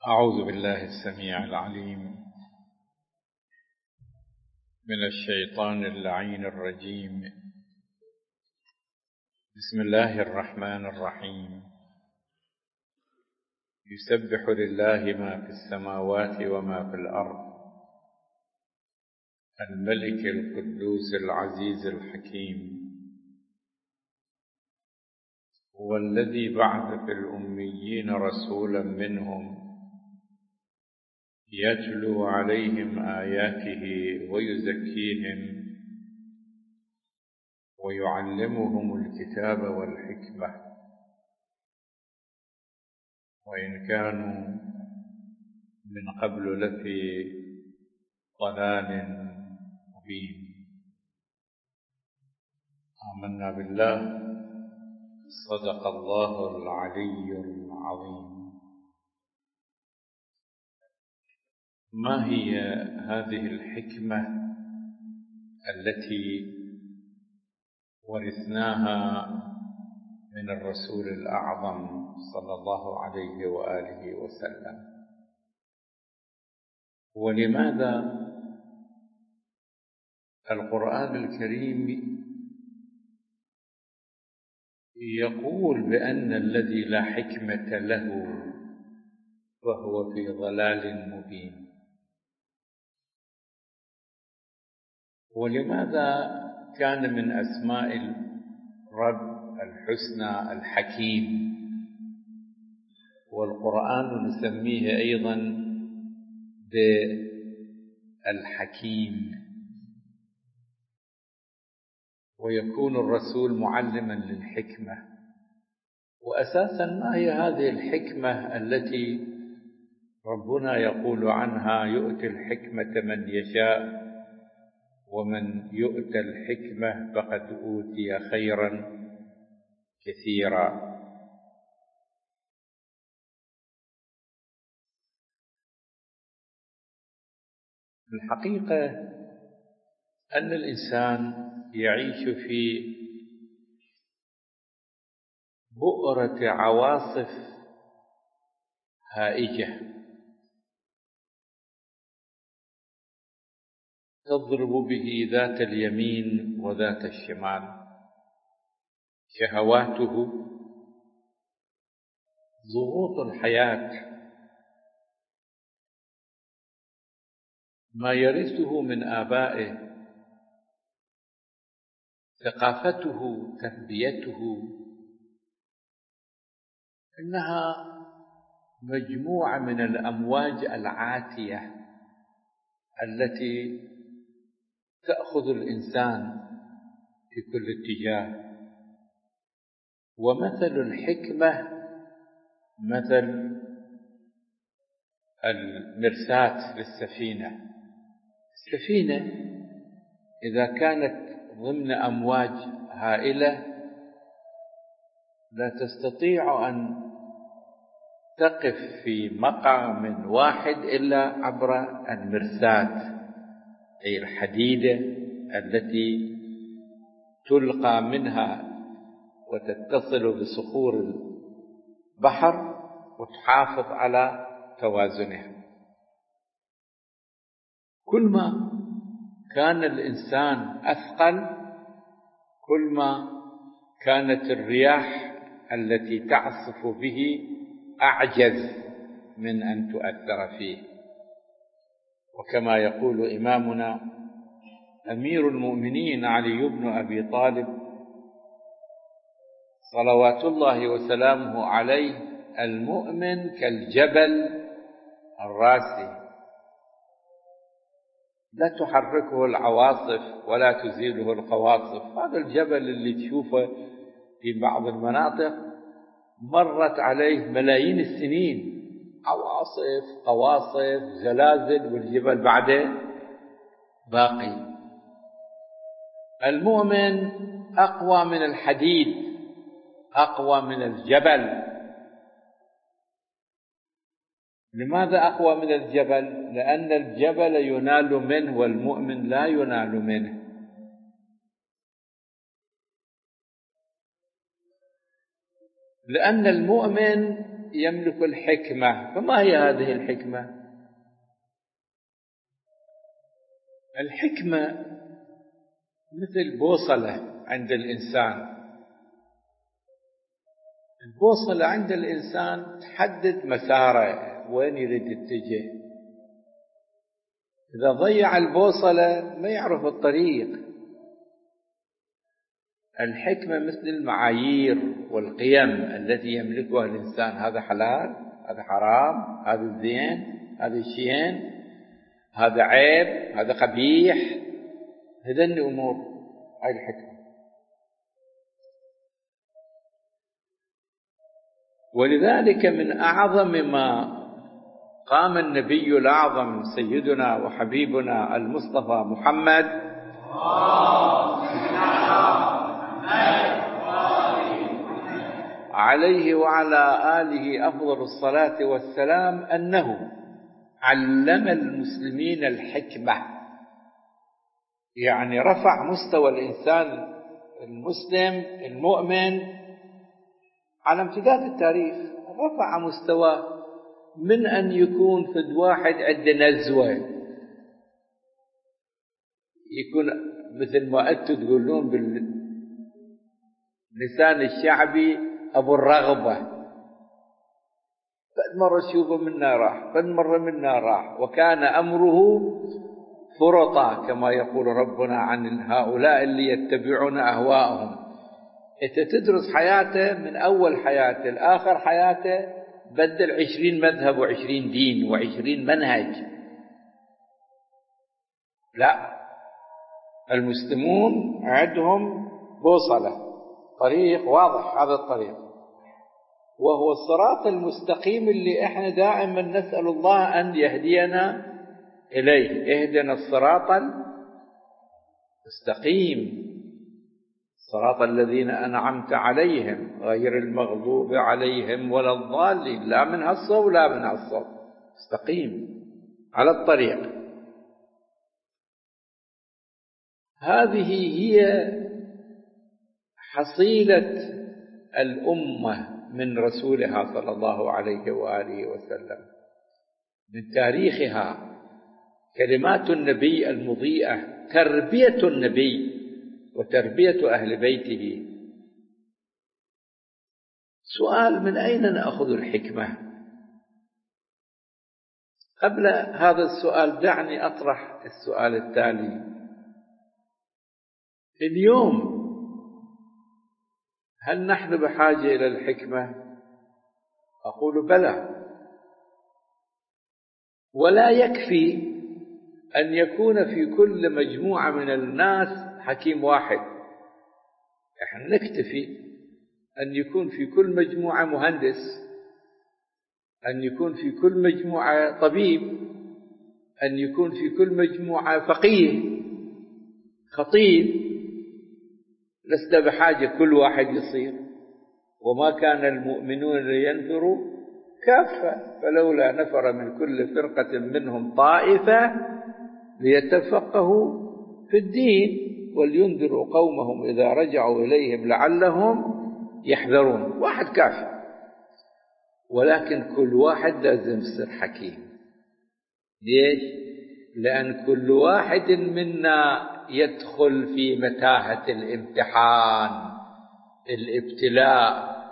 أعوذ بالله السميع العليم من الشيطان اللعين الرجيم. بسم الله الرحمن الرحيم. يسبح لله ما في السماوات وما في الأرض، الملك القدوس العزيز الحكيم. هو الذي بعث في الأميين رسولا منهم يتلو عليهم آياته ويزكيهم ويعلمهم الكتاب والحكمة وإن كانوا من قبل لفي ضلال مبين. آمنا بالله. صدق الله العلي العظيم. ما هي هذه الحكمة التي ورثناها من الرسول الأعظم صلى الله عليه وآله وسلم؟ ولماذا القرآن الكريم يقول بأن الذي لا حكمة له فهو في ضلال مبين؟ ولماذا كان من أسماء الرب الحسنى الحكيم، والقرآن نسميه أيضا بالحكيم، ويكون الرسول معلما للحكمة؟ وأساسا ما هي هذه الحكمة التي ربنا يقول عنها يؤتي الحكمة من يشاء ومن يؤتى الحكمة فقد أوتي خيرا كثيرا؟ الحقيقة أن الإنسان يعيش في بؤرة عواصف هائجة تضرب به ذات اليمين وذات الشمال. شهواته، ضغوط الحياة، ما يرثه من آبائه، ثقافته، تربيته، إنها مجموعة من الأمواج العاتية التي تأخذ الإنسان في كل اتجاه. ومثل الحكمة مثل المرساة للسفينة. السفينة إذا كانت ضمن أمواج هائلة لا تستطيع أن تقف في مقام واحد إلا عبر المرساة، أي الحديدة التي تلقى منها وتتصل بصخور البحر وتحافظ على توازنها. كل ما كان الإنسان أثقل كل ما كانت الرياح التي تعصف به أعجز من أن تؤثر فيه. وكما يقول إمامنا أمير المؤمنين علي بن أبي طالب صلوات الله وسلامه عليه: المؤمن كالجبل الراسي لا تحركه العواصف ولا تزيله القواصف. هذا الجبل اللي تشوفه في بعض المناطق مرت عليه ملايين السنين، عواصف، قواصف، زلازل، والجبل بعده باقي. المؤمن أقوى من الحديد، أقوى من الجبل. لماذا أقوى من الجبل؟ لأن الجبل ينال منه والمؤمن لا ينال منه. لأن المؤمن يملك الحكمة. فما هي هذه الحكمة؟ الحكمة مثل بوصلة عند الإنسان. البوصلة عند الإنسان تحدد مساره وين يريد يتجه. إذا ضيع البوصلة ما يعرف الطريق. الحكمة مثل المعايير والقيم التي يملكها الإنسان، هذا حلال، هذا حرام، هذا زين، هذا شين، هذا عيب، هذا قبيح. هذين أمور، هاي الحكمة. ولذلك من أعظم ما قام النبي الأعظم سيدنا وحبيبنا المصطفى محمد عليه وعلى آله أفضل الصلاة والسلام أنه علم المسلمين الحكمة. يعني رفع مستوى الإنسان المسلم المؤمن على امتداد التاريخ، رفع مستواه من أن يكون فد واحد عنده نزوة، يكون مثل ما أنتم تقولون باللسان الشعبي أبو الرغبة، بعد مرة تشوفه منا راح، بعد مرة منا راح، وكان أمره فرطا كما يقول ربنا عن هؤلاء اللي يتبعون أهواءهم. أنت تدرس حياته من أول حياته لآخر حياته، بدل 20 مذهب و20 دين و20 منهج. لا، المسلمون عندهم بوصلة، طريق واضح، هذا الطريق وهو الصراط المستقيم اللي احنا دائما نسأل الله أن يهدينا إليه. اهدنا الصراط المستقيم، صراط الذين أنعمت عليهم غير المغضوب عليهم ولا الضالين، لا من هالصوب ولا من هالصوب، مستقيم على الطريق. هذه هي حصيلة الأمة من رسولها صلى الله عليه وآله وسلم، من تاريخها. كلمات النبي المضيئة، تربية النبي وتربية أهل بيته. سؤال: من أين نأخذ الحكمة؟ قبل هذا السؤال دعني أطرح السؤال التالي: اليوم هل نحن بحاجة إلى الحكمة؟ أقول بلى، ولا يكفي أن يكون في كل مجموعة من الناس حكيم واحد. نحن نكتفي أن يكون في كل مجموعة مهندس، أن يكون في كل مجموعة طبيب، أن يكون في كل مجموعة فقيه خطيب. لسنا بحاجة كل واحد يصير. وما كان المؤمنون لينفروا كافة فلولا نفر من كل فرقة منهم طائفة ليتفقهوا في الدين ولينذروا قومهم إذا رجعوا إليهم لعلهم يحذرون. واحد كافي، ولكن كل واحد لازم يصير حكيم. ليش؟ لأن كل واحد منا يدخل في متاهة الامتحان، الابتلاء.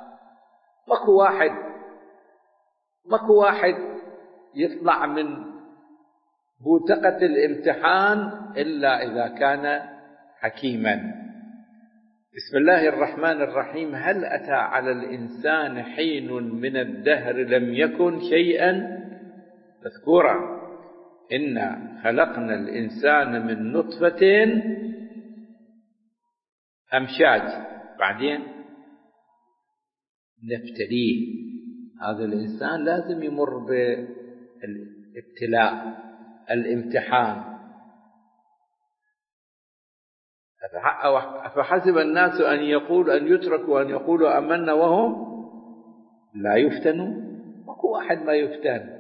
ماكو واحد يطلع من بوتقة الامتحان إلا إذا كان حكيما. بسم الله الرحمن الرحيم: هل أتى على الإنسان حين من الدهر لم يكن شيئا مذكورا إنا خلقنا الإنسان من نطفة أمشاج بعدين نبتليه. هذا الإنسان لازم يمر بالابتلاء، الامتحان. أفحسب الناس أن يتركوا أن يقولوا آمنا وهم لا يفتنون. ماكو واحد ما يفتن،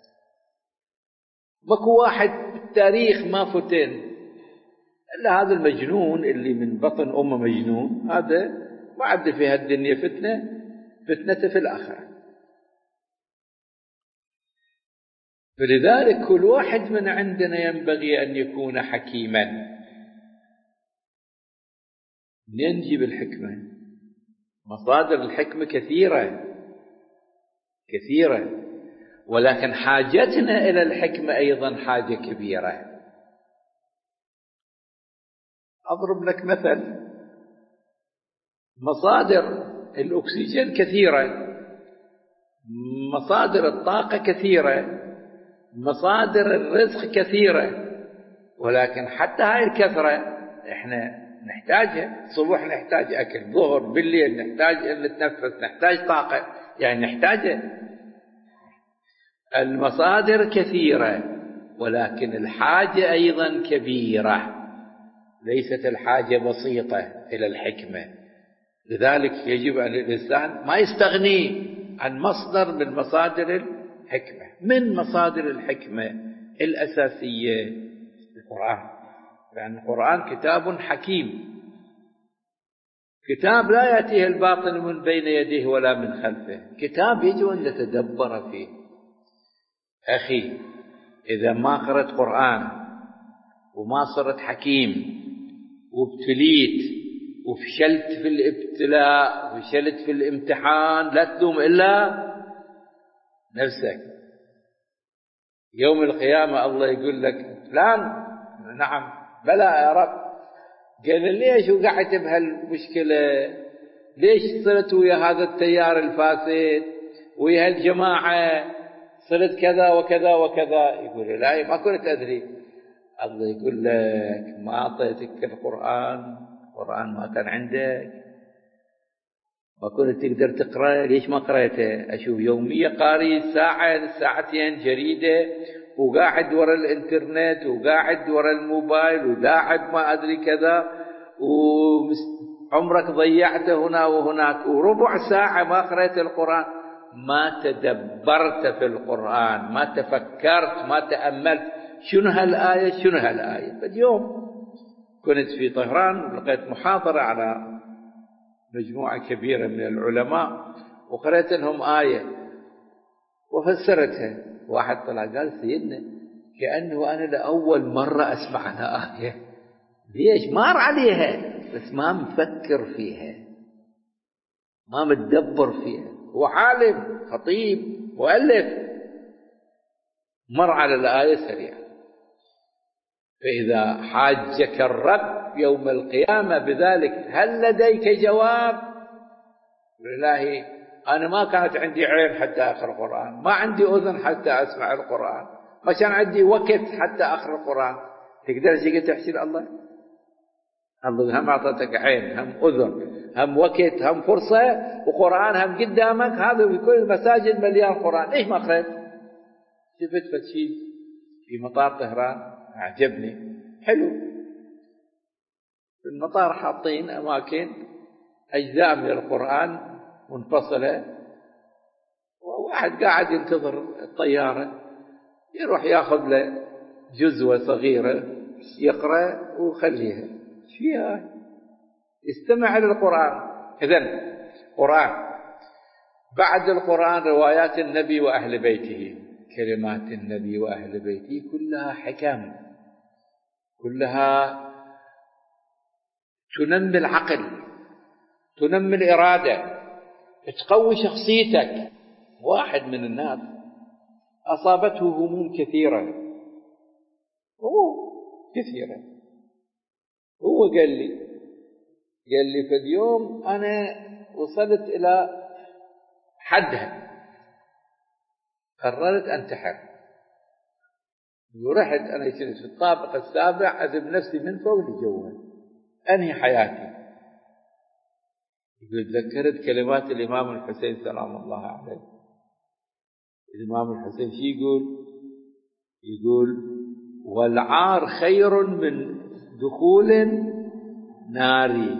ماكو واحد بالتاريخ ما فتن إلا هذا المجنون اللي من بطن أمه مجنون. هذا ما عنده في هالدنيا فتنة، فتنته في الآخرة. فلذلك كل واحد من عندنا ينبغي أن يكون حكيما. منين نجيب الحكمة؟ مصادر الحكمة كثيرة، ولكن حاجتنا إلى الحكمة أيضا حاجة كبيرة. أضرب لك مثل: مصادر الأكسجين كثيرة، مصادر الطاقة كثيرة، مصادر الرزق كثيرة، ولكن حتى هاي الكثرة إحنا نحتاجها. الصبح نحتاج أكل، ظهر بالليل نحتاج أن نتنفس، نحتاج طاقة، يعني نحتاجها. المصادر كثيرة ولكن الحاجة أيضا كبيرة، ليست الحاجة بسيطة إلى الحكمة. لذلك يجب أن الإنسان ما يستغني عن مصدر من مصادر الحكمة. من مصادر الحكمة الأساسية القرآن، لأن القرآن كتاب حكيم، كتاب لا يأتيه الباطل من بين يديه ولا من خلفه، كتاب يجب أن نتدبر فيه. أخي، إذا ما قرأت قرآن وما صرت حكيم وابتليت وفشلت في الابتلاء وفشلت في الامتحان، لا تلوم إلا نفسك. يوم القيامة الله يقول لك: فلان، نعم، بلى يا رب. قال: ليش وقعت بهالمشكلة؟ ليش صرت ويا هذا التيار الفاسد ويا هالجماعة؟ صرت كذا وكذا وكذا. يقول: لا، ما كنت أدري. الله يقول لك: ما أعطيتك القرآن ما كان عندك، ما كنت تقدر تقرأ. ليش ما قرأته؟ أشوف يومية قاري ساعة ساعتين جريدة، وقاعد ورا الانترنت، وقاعد ورا الموبايل، وداعب ما أدري كذا، وعمرك ضيعته هنا وهناك، وربع ساعة ما قرأت القرآن. ما تدبرت في القرآن، ما تفكرت، ما تأملت شنو هالآية. فاليوم كنت في طهران ولقيت محاضرة على مجموعة كبيرة من العلماء، وقرأت لهم آية وفسرتها. واحد طلع قال: سيدنا، كأنه أنا لأول مرة أسمع عنها آية. ليش؟ مار عليها بس ما مفكر فيها، ما متدبر فيها. هو عالم، خطيب، مؤلف، مر على الآية سريعا. فإذا حاجك الرب يوم القيامة بذلك: هل لديك جواب؟ لله، أنا ما كانت عندي عين حتى أقرأ القرآن، ما عندي أذن حتى أسمع القرآن، ما كان عندي وقت حتى أقرأ القرآن. تقدر تيجي تحشي الله؟ الله هم أعطتك عين، هم أذن، هم وقت، هم فرصة، وقرآن هم قدامك. هذا في كل المساجد مليان قرآن، ليش ما قرأت؟ شفت فتشي في مطار طهران أعجبني، حلو. في المطار حاطين أماكن أجزاء من القرآن منفصلة، وواحد قاعد ينتظر الطيارة، يروح ياخذ له جزوة صغيرة يقرأ ويخليها فيها، يستمع للقرآن. إذن قرآن. بعد القرآن روايات النبي وأهل بيته، كلمات النبي وأهل بيته كلها حكم، كلها تنمي العقل، تنمي الإرادة، تقوي شخصيتك. واحد من الناس أصابته هموم كثيرة، هو قال لي في اليوم أنا وصلت إلى حدها، قررت أنتحر. ورحت أنا كنت في الطابق السابع، أذب نفسي من فوق لجوا، أنهي حياتي. يقول: ذكرت كلمات الإمام الحسين سلام الله عليه. الإمام الحسين شو يقول: والعار خير من دخول ناري.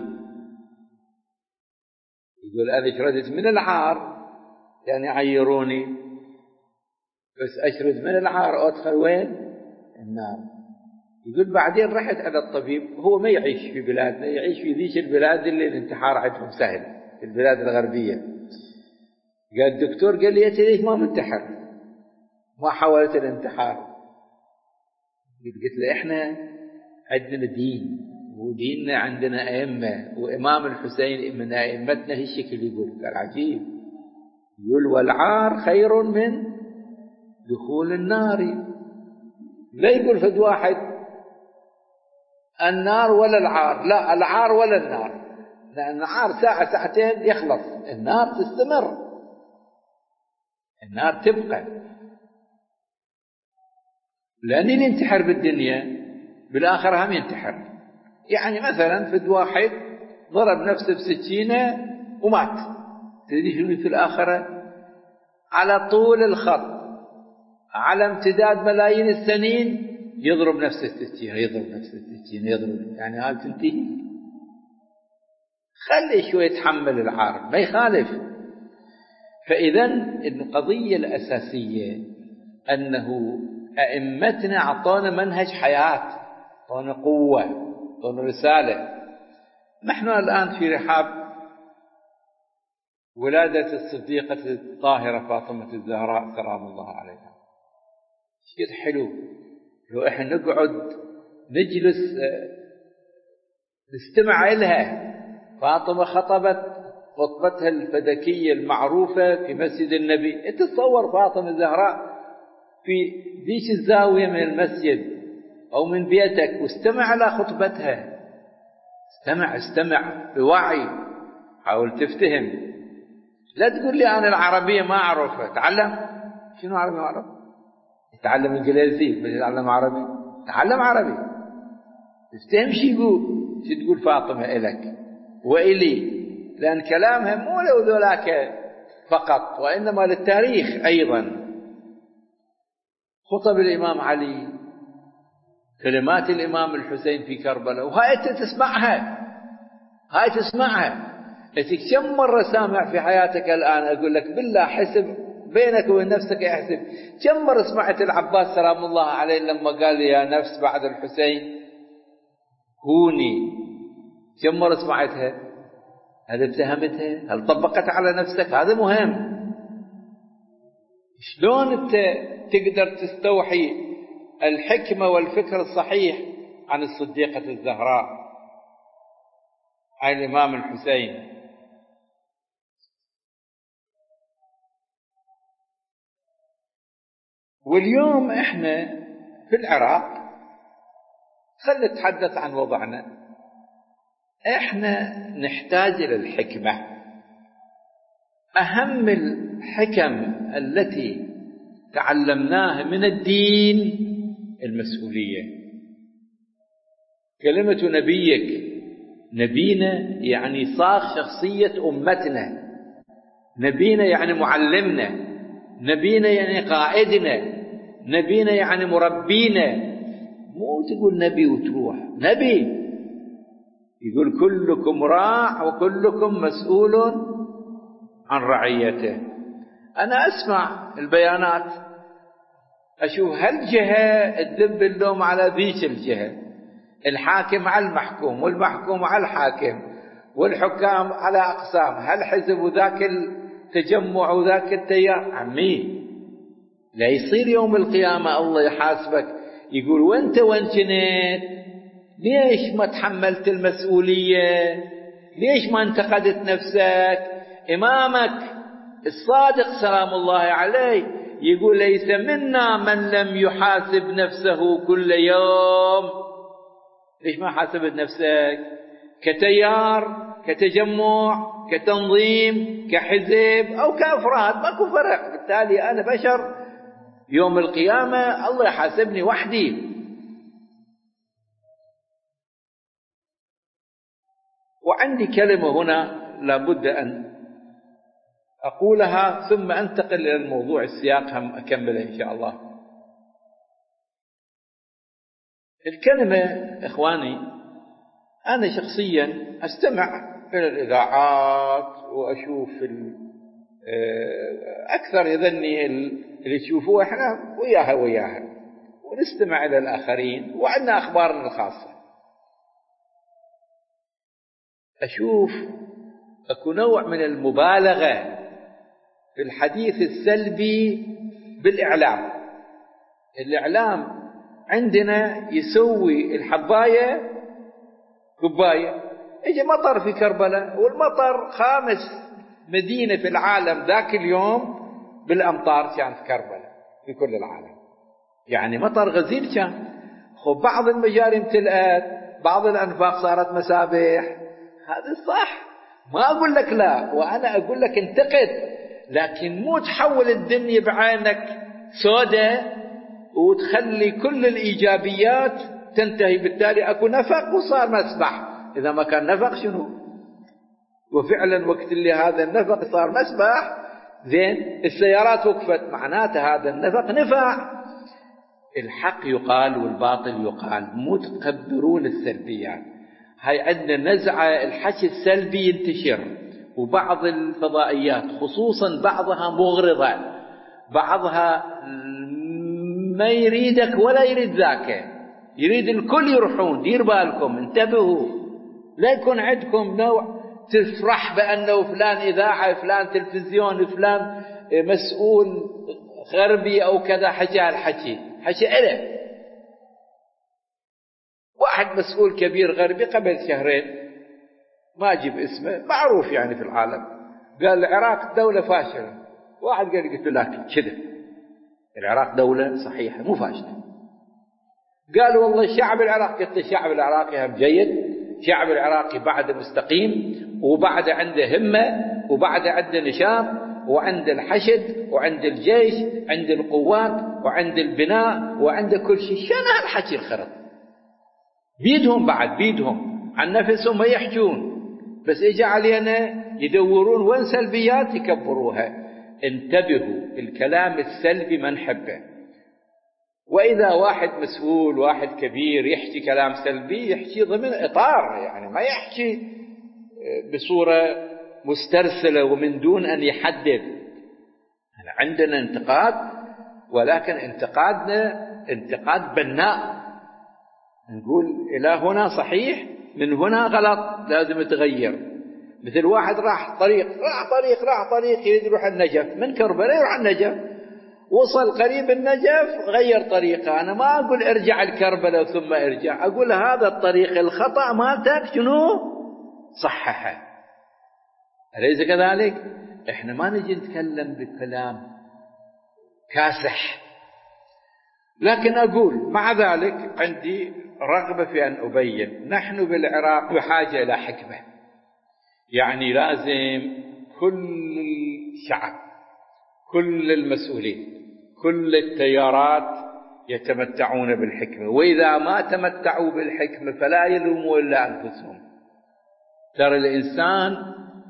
يقول: أنا شردت من العار، يعني عيروني، بس أشرد من العار أدخل وين؟ النار. يقول: بعدين رحت على الطبيب، هو ما يعيش في بلادنا، يعيش في ذيش البلاد اللي الانتحار عندهم سهل، في البلاد الغربية. قال الدكتور، قال لي: أنت ليش ما منتحر؟ ما حاولت الانتحار. قلت له إحنا عندنا دين، وديننا عندنا أئمة، وإمام الحسين من أئمتنا هالشكل يقول. قال عجيب، يقول والعار خير من دخول النار. لا يقول فد واحد النار ولا العار، لا، العار ولا النار، لأن العار ساعة ساعتين يخلص، النار تستمر، النار تبقى. لأن ينتحر بالدنيا بالآخرة هم ينتحر. يعني مثلا فد واحد ضرب نفسه بسكينة ومات، تدري شنو في الآخرة؟ على طول الخط، على امتداد ملايين السنين يضرب نفس السكينة، يضرب نفس السكينة، يضرب، يعني هل تنتهي؟ خلي شوي يتحمل العار، ما يخالف. فإذا القضية الأساسية أنه أئمتنا أعطونا منهج حياة، أعطونا قوة، أعطونا رسالة. نحن الآن في رحاب ولادة الصديقة الطاهرة فاطمة الزهراء سلام الله عليها. شيء حلو لو إحنا نقعد نجلس نستمع إلها. فاطمة خطبت خطبتها الفدكية المعروفة في مسجد النبي. تتصور فاطمة الزهراء في ذيك الزاوية من المسجد أو من بيتك واستمع إلى خطبتها. استمع بوعي، حاول تفتهم. لا تقول لي أنا العربية ما أعرفها. تعلم. شنو عربي ما أعرف؟ تعلم إنجليزي بس تعلم عربي. تعلم عربي، تفتهم شو تقول فاطمة إلك وإلي، لأن كلامها مو لو ذولاك فقط، وإنما للتاريخ أيضا. خطب الإمام علي، كلمات الإمام الحسين في كربلاء، وهاي أنت تسمعها، هاي تسمعها. كم مرة سامع في حياتك الآن؟ أقول لك بالله حسب بينك وبين نفسك، احسب كم مرة سمعت العباس سلام الله عليه لما قال يا نفس بعد الحسين هوني؟ كم مرة سمعتها؟ هل اتهمتها؟ هل طبقت على نفسك؟ هذا مهم. شلون انت تقدر تستوحي الحكمة والفكر الصحيح عن الصديقة الزهراء، عن الإمام الحسين؟ واليوم احنا في العراق، خلينا نتحدث عن وضعنا. احنا نحتاج إلى الحكمة. أهم الحكم التي تعلمناها من الدين المسؤولية. كلمة نبيك، نبينا يعني صاغ شخصية أمتنا، نبينا يعني معلمنا، نبينا يعني قائدنا، نبينا يعني مربينا. مو تقول نبي وتروح. نبي يقول كلكم راع وكلكم مسؤول عن رعيته. أنا أسمع البيانات، أشوف هالجهة تدب اللوم على ذيك الجهة، الحاكم على المحكوم، والمحكوم على الحاكم، والحكام على أقسام، هالحزب وذاك التجمع وذاك التيار. عمي، لا يصير يوم القيامة الله يحاسبك يقول وانت وين كنت؟ ليش ما تحملت المسؤولية؟ ليش ما انتقدت نفسك؟ إمامك الصادق سلام الله عليه يقول ليس منا من لم يحاسب نفسه كل يوم. ليش ما حاسبت نفسك؟ كتيار، كتجمع، كتنظيم، كحزب أو كأفراد، ماكو فرق. بالتالي أنا بشر، يوم القيامة الله يحاسبني وحدي. وعندي كلمة هنا لابد أن أقولها ثم أنتقل إلى الموضوع السياق هم أكمله إن شاء الله. الكلمة إخواني، أنا شخصيا أستمع إلى الإذاعات وأشوف أكثر يظني اللي تشوفوه إحنا وياها ونستمع إلى الآخرين وعندنا أخبارنا الخاصة. أشوف أكو نوع من المبالغة في الحديث السلبي بالإعلام. الإعلام عندنا يسوي الحباية كوباية. اجى مطر في كربلاء، والمطر خامس مدينة في العالم ذاك اليوم بالأمطار كان في كربلاء في كل العالم، يعني مطر غزير كان. خب بعض المجاري امتلأت، بعض الأنفاق صارت مسابح، هذا صح، ما أقول لك لا، وأنا أقول لك انتقد، لكن مو تحول الدنيا بعينك سوداء وتخلي كل الإيجابيات تنتهي بالتالي أكو نفق وصار مسبح. إذا ما كان نفق شنو؟ وفعلا وقت اللي هذا النفق صار مسبح زين السيارات وقفت، معناته هذا النفق نفع. الحق يقال والباطل يقال، مو تكبرون السلبيات. هاي عندنا نزعة الحكي السلبي ينتشر، وبعض الفضائيات خصوصا بعضها مغرضة، بعضها ما يريدك ولا يريد ذاك، يريد الكل يروحون. دير بالكم، انتبهوا، لا يكون عندكم نوع تفرح بأنه فلان إذاعة، فلان تلفزيون، فلان مسؤول غربي أو كذا حكى الحكي إله. واحد مسؤول كبير غربي قبل شهرين، ما أجيب اسمه، معروف يعني في العالم، قال العراق دولة فاشلة. واحد قلت له لكن كذا، العراق دولة صحيحة مو فاشلة. قال والله الشعب العراقي، قلت الشعب العراقي هم جيد، الشعب العراقي بعد مستقيم، وبعد عنده همة، وبعد عنده نشاط، وعند الحشد، وعند الجيش، عند القوات، وعند البناء، وعند كل شيء. شنو هالحكي الخرط؟ بيدهم بعد، بيدهم عن نفسهم ما يحجون، بس اجى علينا يدورون وين سلبيات يكبروها. انتبهوا، الكلام السلبي ما نحبه. وإذا واحد مسؤول، واحد كبير يحكي كلام سلبي، يحكي ضمن إطار، يعني ما يحكي بصورة مسترسلة ومن دون أن يحدد. عندنا انتقاد، ولكن انتقادنا انتقاد بناء، نقول إلى هنا صحيح، من هنا غلط، لازم يتغير. مثل واحد راح طريق يريد يروح النجف، من كربلاء يروح النجف، وصل قريب النجف غير طريقه. أنا ما أقول ارجع الكربلاء ثم ارجع، أقول هذا الطريق الخطأ مالتك شنو؟ صححه. أليس كذلك؟ إحنا ما نجي نتكلم بكلام كاسح، لكن أقول مع ذلك عندي رغبة في أن أبين نحن بالعراق بحاجة إلى حكمة. يعني لازم كل الشعب، كل المسؤولين، كل التيارات يتمتعون بالحكمة، وإذا ما تمتعوا بالحكمة فلا يلوموا إلا أنفسهم. ترى الإنسان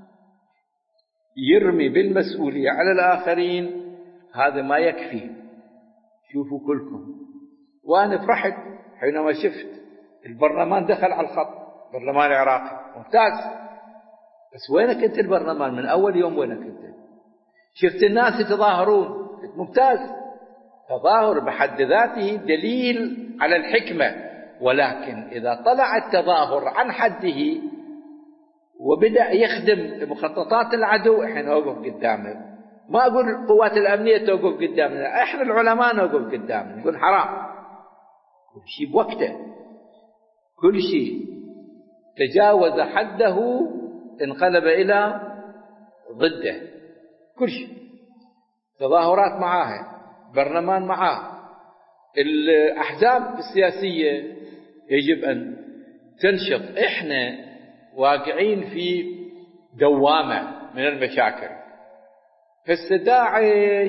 يرمي بالمسؤولية على الآخرين، هذا ما يكفي. شوفوا كلكم، وأنا فرحت حينما شفت البرلمان دخل على الخط، البرلمان العراقي ممتاز، بس وينك أنت البرلمان من أول يوم؟ وينك أنت؟ شفت الناس يتظاهرون، ممتاز، تظاهر بحد ذاته دليل على الحكمة، ولكن إذا طلع التظاهر عن حده وبدأ يخدم مخططات العدو، احنا نوقف قدامه. ما أقول القوات الأمنية توقف قدامنا، احنا العلماء نوقف قدامنا، نقول حرام، كل شيء بوقته، كل شيء تجاوز حده انقلب إلى ضده، كل شيء. تظاهرات معاها، برلمان معاه، الأحزاب السياسية يجب أن تنشط. إحنا واقعين في دوامة من المشاكل، هسه داعش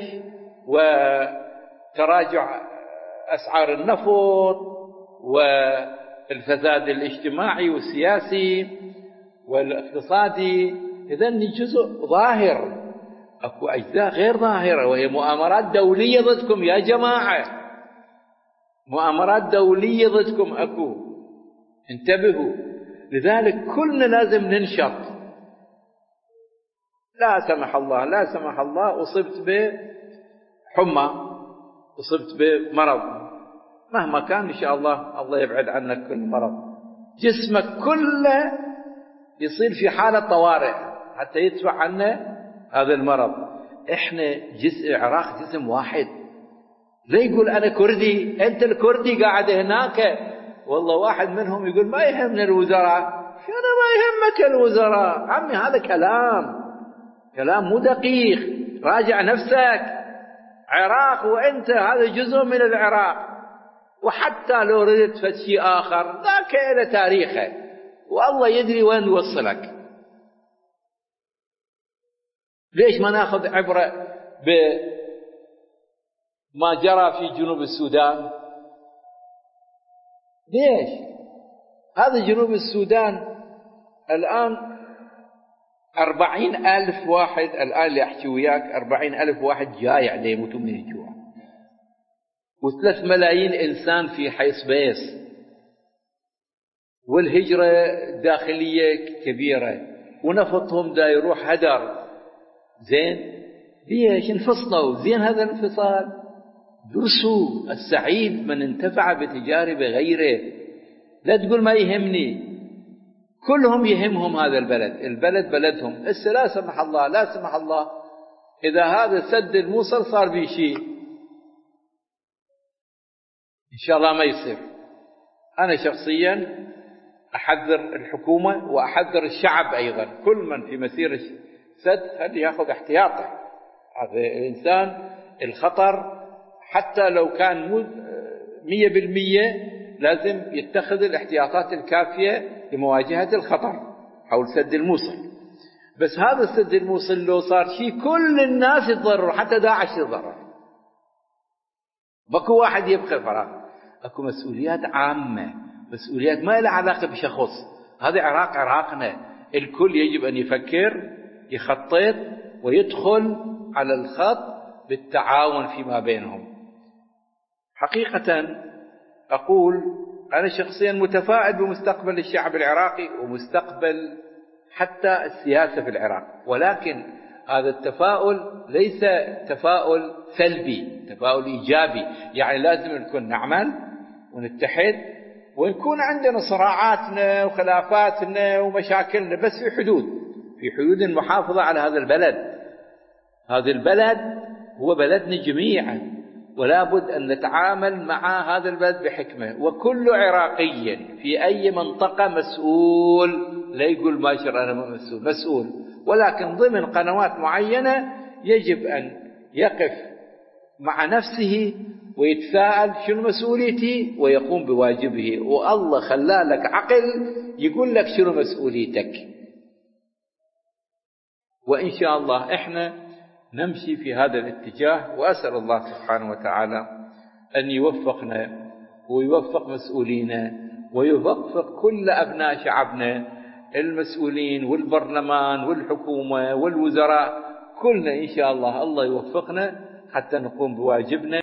وتراجع أسعار النفط والفساد الاجتماعي والسياسي والاقتصادي. إذن جزء ظاهر، أكو أجزاء غير ظاهرة، وهي مؤامرات دولية ضدكم يا جماعة، مؤامرات دولية ضدكم أكو، انتبهوا. لذلك كلنا لازم ننشط. لا سمح الله أصبت بحمى، أصبت بمرض، مهما كان إن شاء الله يبعد عنك كل مرض، جسمك كله يصير في حالة طوارئ حتى يدفع عنا هذا المرض. احنا العراق جسم واحد، لا يقول أنا كردي، أنت الكردي قاعد هناك. والله واحد منهم يقول ما يهمنا الوزراء. شنو ما يهمك الوزراء؟ عمي هذا كلام مو دقيق. راجع نفسك. عراق وأنت هذا جزء من العراق، وحتى لو ردت فد شيء آخر ذاك إلى تاريخه، والله يدري وين يوصلك. ليش ما ناخذ عبرة بما جرى في جنوب السودان؟ ليش؟ هذا جنوب السودان الآن 40,000 واحد، الآن اللي أحكي وياك 40,000 واحد جاي عليه يموتون من الجوع، و3 ملايين إنسان في حيص بيس، والهجرة الداخلية كبيرة، ونفطهم دا يروح هدر. زين ليش انفصلوا؟ زين هذا الانفصال درسوا. السعيد من انتفع بتجارب غيره. لا تقول ما يهمني، كلهم يهمهم هذا البلد بلدهم. هسه لا سمح الله إذا هذا سد الموصل صار به شيء إن شاء الله ما يصير. أنا شخصيا أحذر الحكومة وأحذر الشعب أيضا، كل من في مسيرة سد هل يأخذ احتياطه. هذا الإنسان الخطر حتى لو كان 100% لازم يتخذ الاحتياطات الكافية لمواجهة الخطر حول سد الموصل. بس هذا السد الموصل لو صار شيء كل الناس يتضرروا، حتى داعش يتضرر. بكو واحد يبقى فراغ. اكو مسؤوليات عامة، مسؤوليات ما لها علاقة بشخص. هذا عراقنا، الكل يجب أن يفكر، يخطط ويدخل على الخط بالتعاون فيما بينهم. حقيقة أقول أنا شخصيا متفائل بمستقبل الشعب العراقي ومستقبل حتى السياسة في العراق، ولكن هذا التفاؤل ليس تفاؤل سلبي، تفاؤل إيجابي. يعني لازم نكون نعمل ونتحد، ونكون عندنا صراعاتنا وخلافاتنا ومشاكلنا، بس في حدود المحافظة على هذا البلد. هذا البلد هو بلدنا جميعا، ولا بد أن نتعامل مع هذا البلد بحكمة. وكل عراقي في أي منطقة مسؤول، لا يقول باشر أنا مسؤول، ولكن ضمن قنوات معينة يجب أن يقف مع نفسه ويتساءل شنو مسؤوليتي ويقوم بواجبه. والله خلالك عقل يقول لك شنو مسؤوليتك. وإن شاء الله إحنا نمشي في هذا الاتجاه، وأسأل الله سبحانه وتعالى أن يوفقنا ويوفق مسؤولينا ويوفق كل أبناء شعبنا، المسؤولين والبرلمان والحكومة والوزراء، كلنا إن شاء الله يوفقنا حتى نقوم بواجبنا.